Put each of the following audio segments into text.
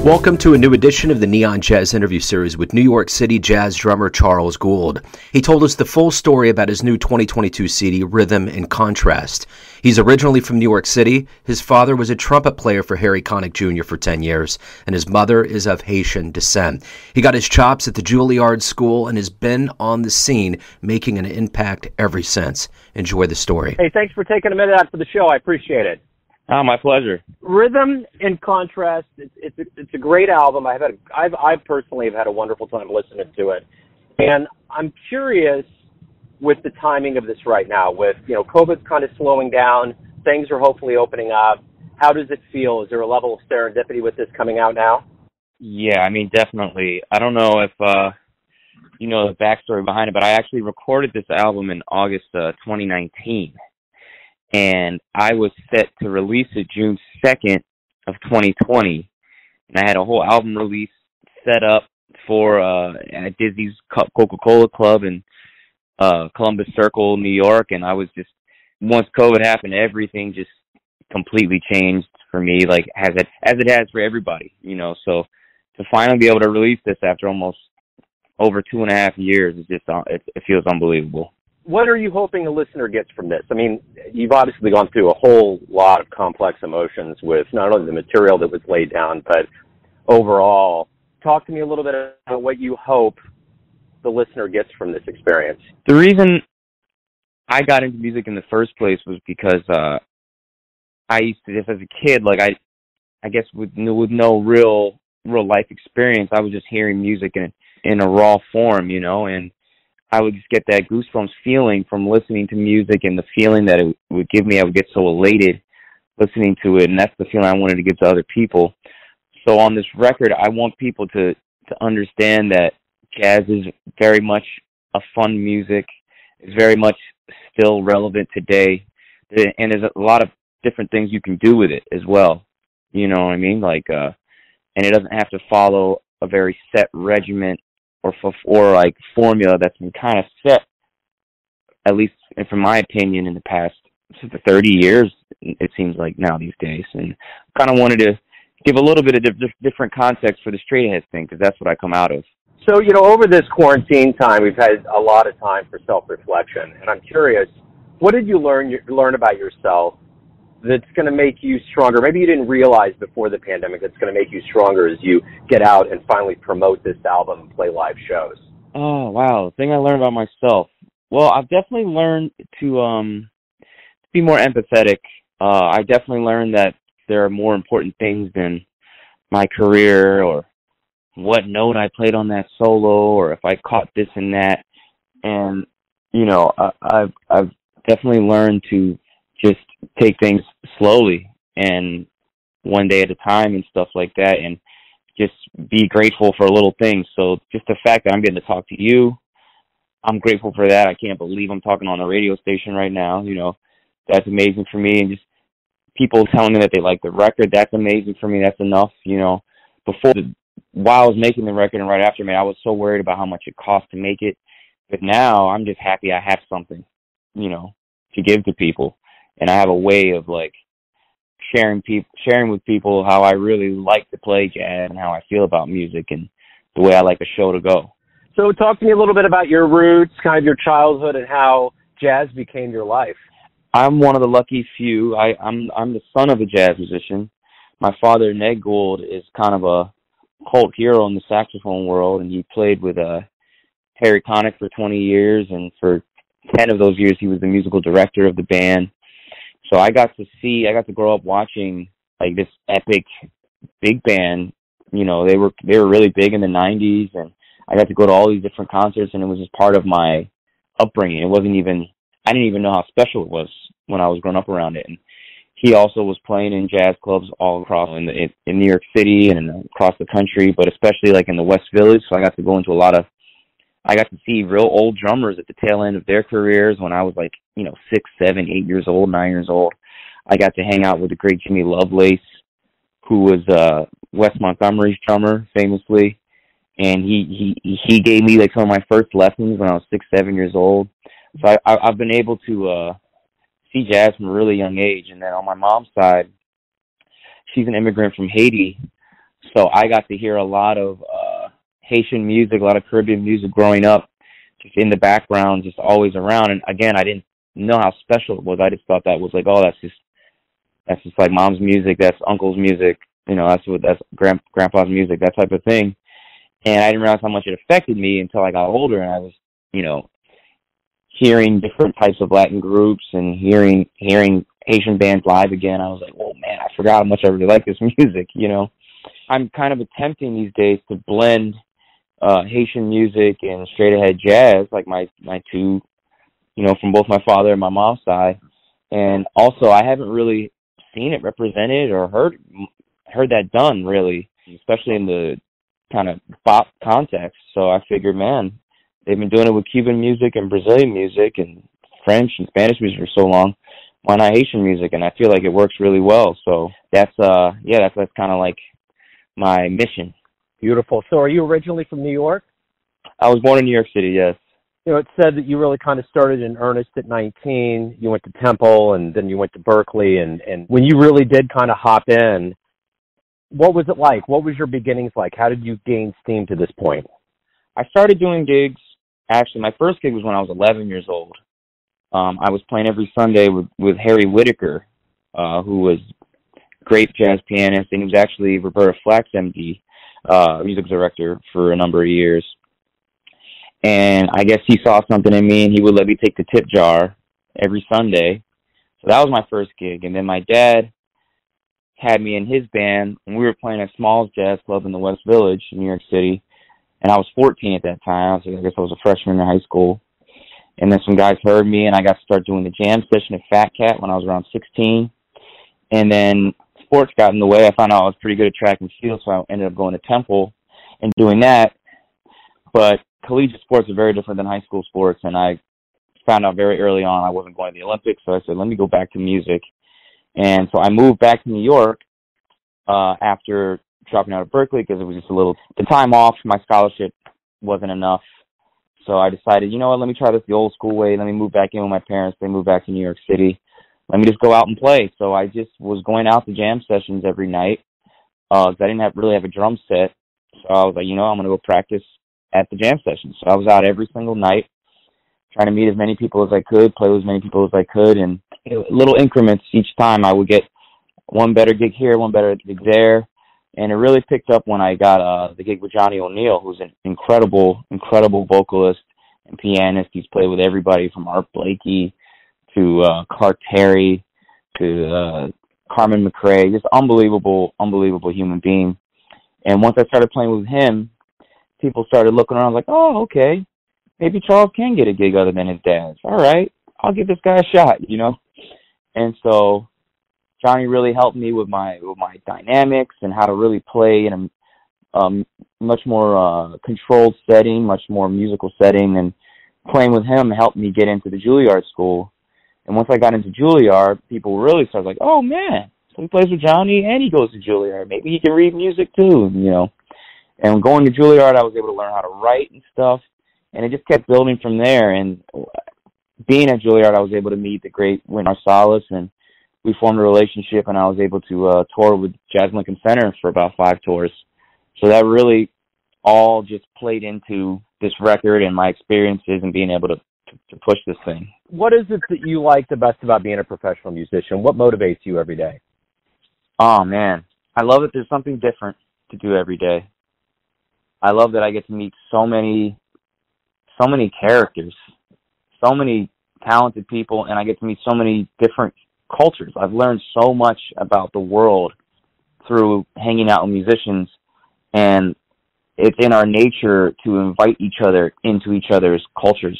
Welcome to a new edition of the Neon Jazz interview series with New York City jazz drummer Charles Gould. He told us the full story about his new 2022 CD, Rhythm and Contrast. He's originally from New York City. His father was a trumpet player for Harry Connick Jr. for 10 years, and his mother is of Haitian descent. He got his chops at the Juilliard School and has been on the scene, making an impact ever since. Enjoy the story. Hey, thanks for taking a minute out for the show. I appreciate it. Oh, my pleasure. Rhythm and Contrast, it's a great album. I personally have had a wonderful time listening to it. And I'm curious with the timing of this right now, with, COVID's kind of slowing down, things are hopefully opening up. How does it feel? Is there a level of serendipity with this coming out now? Yeah, I mean, definitely. I don't know if you know the backstory behind it, but I actually recorded this album in August 2019. And I was set to release it June 2nd of 2020. And I had a whole album release set up for at Dizzy's Coca-Cola Club in Columbus Circle, New York. And I was just, once COVID happened, everything just completely changed for me, like as it has for everybody, So to finally be able to release this after almost over 2.5 years, is just it feels unbelievable. What are you hoping the listener gets from this? I mean, you've obviously gone through a whole lot of complex emotions with not only the material that was laid down, but overall. Talk to me a little bit about what you hope the listener gets from this experience. The reason I got into music in the first place was because I used to, just as a kid, like I guess with no real life experience, I was just hearing music in a raw form, and I would just get that goosebumps feeling from listening to music, and the feeling that it would give me, I would get so elated listening to it, and that's the feeling I wanted to give to other people. So on this record, I want people to understand that jazz is very much a fun music. It's very much still relevant today, and there's a lot of different things you can do with it as well. You know what I mean? Like, and it doesn't have to follow a very set regiment or like formula that's been kind of set, at least from my opinion, in the past 30 years, it seems like now these days. And kind of wanted to give a little bit of different context for the straight ahead thing, because that's what I come out of. So, over this quarantine time, we've had a lot of time for self-reflection. And I'm curious, what did you learn about yourself that's going to make you stronger? Maybe you didn't realize before the pandemic that's going to make you stronger as you get out and finally promote this album and play live shows. Oh, wow. The thing I learned about myself. Well, I've definitely learned to be more empathetic. I definitely learned that there are more important things than my career or what note I played on that solo or if I caught this and that. And, I've definitely learned to just take things slowly and one day at a time and stuff like that, and just be grateful for little things. So just the fact that I'm getting to talk to you, I'm grateful for that. I can't believe I'm talking on a radio station right now. That's amazing for me. And just people telling me that they like the record, that's amazing for me. That's enough. While I was making the record and right after me, I was so worried about how much it cost to make it. But now I'm just happy I have something, to give to people. And I have a way of like sharing with people how I really like to play jazz and how I feel about music and the way I like a show to go. So talk to me a little bit about your roots, kind of your childhood, and how jazz became your life. I'm one of the lucky few. I'm the son of a jazz musician. My father, Ned Gould, is kind of a cult hero in the saxophone world, and he played with Harry Connick for 20 years, and for 10 of those years he was the musical director of the band. So I got to grow up watching like this epic big band. They were really big in the 90s, and I got to go to all these different concerts, and it was just part of my upbringing. I didn't even know how special it was when I was growing up around it. And he also was playing in jazz clubs all across in New York City and across the country, but especially like in the West Village. So I got to see real old drummers at the tail end of their careers when I was like, 6, 7, 8 years old, 9 years old. I got to hang out with the great Jimmy Lovelace, who was Wes Montgomery's drummer, famously. And he gave me like some of my first lessons when I was 6, 7 years old. So I've been able to see jazz from a really young age. And then on my mom's side, she's an immigrant from Haiti. So I got to hear a lot of Haitian music, a lot of Caribbean music growing up, just in the background, just always around. And again, I didn't know how special it was. I just thought that was like, oh, that's just like mom's music, that's uncle's music, that's grandpa's music, that type of thing. And I didn't realize how much it affected me until I got older, and I was, hearing different types of Latin groups and hearing Haitian bands live again. I was like, oh man, I forgot how much I really like this music, I'm kind of attempting these days to blend Haitian music and straight ahead jazz, like my two, from both my father and my mom's side. And also, I haven't really seen it represented or heard that done, really, especially in the kind of pop context. So I figured, man, they've been doing it with Cuban music and Brazilian music and French and Spanish music for so long. Why not Haitian music? And I feel like it works really well. So that's kind of like my mission. Beautiful. So are you originally from New York? I was born in New York City, yes. It said that you really kind of started in earnest at 19. You went to Temple, and then you went to Berkeley. And when you really did kind of hop in, what was it like? What was your beginnings like? How did you gain steam to this point? I started doing gigs. Actually, my first gig was when I was 11 years old. I was playing every Sunday with Harry Whitaker, who was a great jazz pianist, and he was actually Roberta Flack's MD, music director for a number of years. And I guess he saw something in me, and he would let me take the tip jar every Sunday. So that was my first gig. And then my dad had me in his band, and we were playing at Smalls Jazz Club in the West Village in New York City. And I was 14 at that time. I guess I was a freshman in high school. And then some guys heard me, and I got to start doing the jam session at Fat Cat when I was around 16. And then sports got in the way. I found out I was pretty good at track and field, so I ended up going to Temple and doing that. But collegiate sports are very different than high school sports, and I found out very early on I wasn't going to the Olympics, so I said, let me go back to music. And so I moved back to New York after dropping out of Berkeley because it was just the time off, my scholarship wasn't enough. So I decided, you know what, let me try this the old school way. Let me move back in with my parents. They moved back to New York City. Let me just go out and play. So I just was going out to jam sessions every night because I didn't really have a drum set. So I was like, I'm going to go practice at the jam sessions. So I was out every single night trying to meet as many people as I could, play with as many people as I could, and little increments each time. I would get one better gig here, one better gig there. And it really picked up when I got the gig with Johnny O'Neill, who's an incredible vocalist and pianist. He's played with everybody from Art Blakey to Clark Terry to Carmen McRae. Just unbelievable human being. And once I started playing with him, people started looking around like, oh, okay, maybe Charles can get a gig other than his dad's. All right, I'll give this guy a shot, And so Johnny really helped me with my dynamics and how to really play in a much more controlled setting, much more musical setting. And playing with him helped me get into the Juilliard school. And once I got into Juilliard, people really started like, oh man, so he plays with Johnny and he goes to Juilliard. Maybe he can read music too, And going to Juilliard, I was able to learn how to write and stuff. And it just kept building from there. And being at Juilliard, I was able to meet the great Wynton Marsalis, and we formed a relationship, and I was able to tour with Jazz Lincoln Center for about 5 tours. So that really all just played into this record and my experiences and being able to push this thing. What is it that you like the best about being a professional musician? What motivates you every day? Oh, man. I love that there's something different to do every day. I love that I get to meet so many characters, so many talented people, and I get to meet so many different cultures. I've learned so much about the world through hanging out with musicians, and it's in our nature to invite each other into each other's cultures.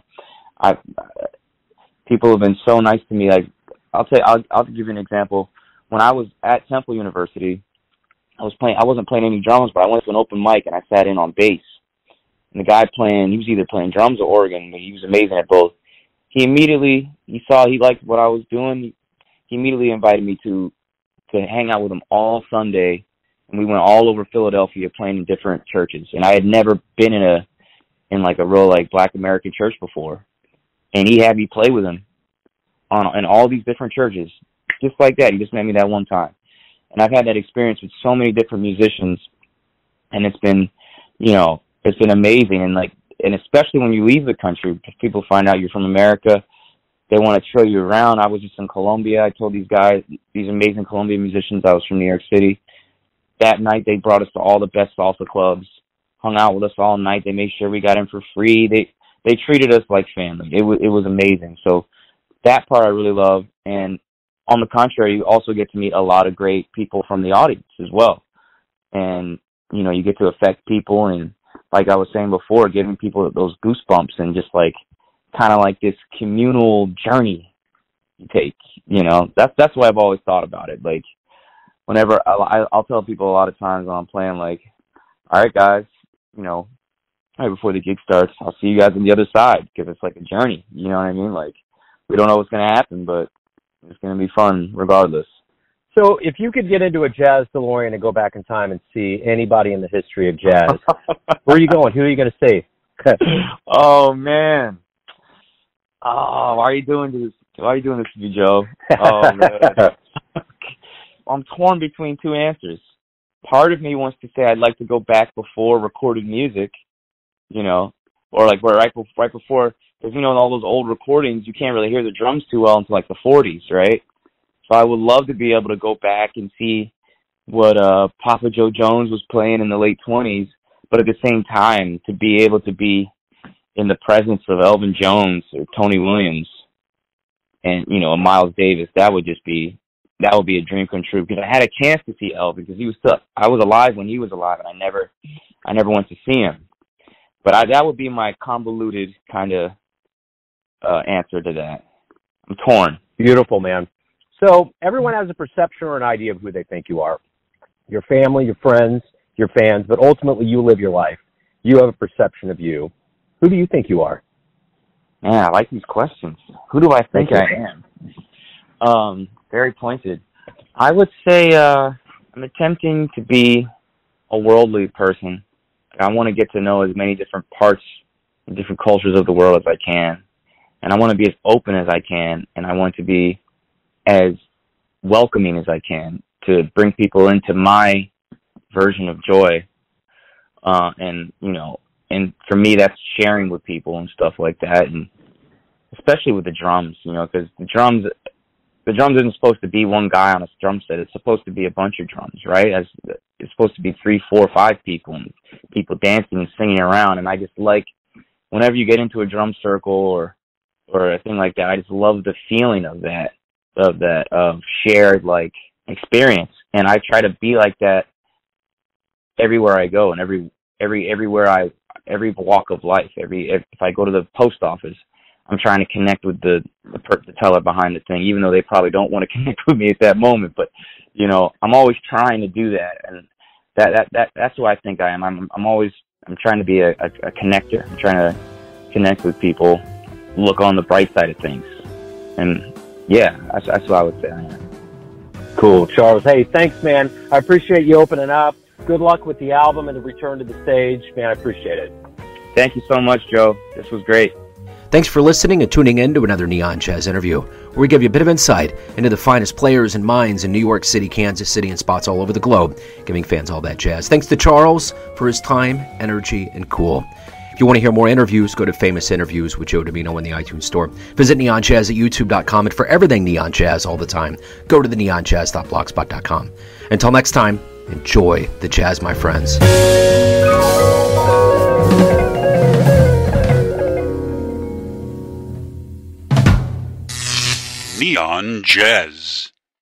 People have been so nice to me. Like I'll give you an example. When I was at Temple University, I wasn't playing any drums, but I went to an open mic and I sat in on bass. And the guy he was either playing drums or organ, but he was amazing at both. He liked what I was doing. He immediately invited me to hang out with him all Sunday, and we went all over Philadelphia playing in different churches. And I had never been in a real Black American church before, and he had me play with him in all these different churches, just like that. He just met me that one time, And I've had that experience with so many different musicians, and it's been amazing. And especially when you leave the country, people find out you're from America. They want to show you around. I was just in Colombia. I told these guys, these amazing Colombian musicians, I was from New York City. That night, they brought us to all the best salsa clubs, hung out with us all night. They made sure we got in for free. They treated us like family. It was amazing. So that part I really love. And on the contrary, you also get to meet a lot of great people from the audience as well. And, you get to affect people, and like I was saying before, giving people those goosebumps and just kind of like this communal journey you take, that's why I've always thought about it. Like, whenever I'll tell people a lot of times when I'm playing, like, all right, guys, right before the gig starts, I'll see you guys on the other side, because it's like a journey, you know what I mean? Like, we don't know what's going to happen, but it's going to be fun regardless. So if you could get into a jazz DeLorean and go back in time and see anybody in the history of jazz, where are you going? Who are you going to see? Oh, man. Oh, why are you doing this? Why are you doing this to me, Joe? Oh, man. I'm torn between two answers. Part of me wants to say I'd like to go back before recorded music, or like right before, because, in all those old recordings, you can't really hear the drums too well until like the 40s, right? So I would love to be able to go back and see what Papa Joe Jones was playing in the late 20s, but at the same time to be able to be in the presence of Elvin Jones or Tony Williams and, Miles Davis. That would be a dream come true, because I had a chance to see Elvin, because I was alive when he was alive, and I never went to see him. But that would be my convoluted kind of answer to that. I'm torn. Beautiful, man. So everyone has a perception or an idea of who they think you are. Your family, your friends, your fans, but ultimately you live your life. You have a perception of you. Who do you think you are? Man, I like these questions. Who do I think I am? Very pointed. I would say I'm attempting to be a worldly person. I want to get to know as many different parts and different cultures of the world as I can. And I want to be as open as I can, and I want to be as welcoming as I can to bring people into my version of joy. And for me, that's sharing with people and stuff like that, and especially with the drums, because the drums isn't supposed to be one guy on a drum set. It's supposed to be a bunch of drums, right? It's supposed to be 3, 4, 5 people, and people dancing and singing around. And I just like, whenever you get into a drum circle or a thing like that, I just love the feeling of shared experience. And I try to be like that everywhere I go, and every walk of life. If I go to the post office, I'm trying to connect with the teller behind the thing, even though they probably don't want to connect with me at that moment. But I'm always trying to do that, and that's who I think I am. I'm trying to be a connector. I'm trying to connect with people, look on the bright side of things, and yeah, that's what I would say I am. Cool, Charles. Hey, thanks, man. I appreciate you opening up. Good luck with the album and the return to the stage, man. I appreciate it. Thank you so much, Joe. This was great. Thanks for listening and tuning in to another Neon Jazz interview, where we give you a bit of insight into the finest players and minds in New York City, Kansas City, and spots all over the globe, giving fans all that jazz. Thanks to Charles for his time, energy, and cool. If you want to hear more interviews, go to Famous Interviews with Joe Domino in the iTunes Store. Visit neonjazz at youtube.com, and for everything Neon Jazz all the time, go to the neonjazz.blogspot.com. Until next time, enjoy the jazz, my friends. Neon Jazz.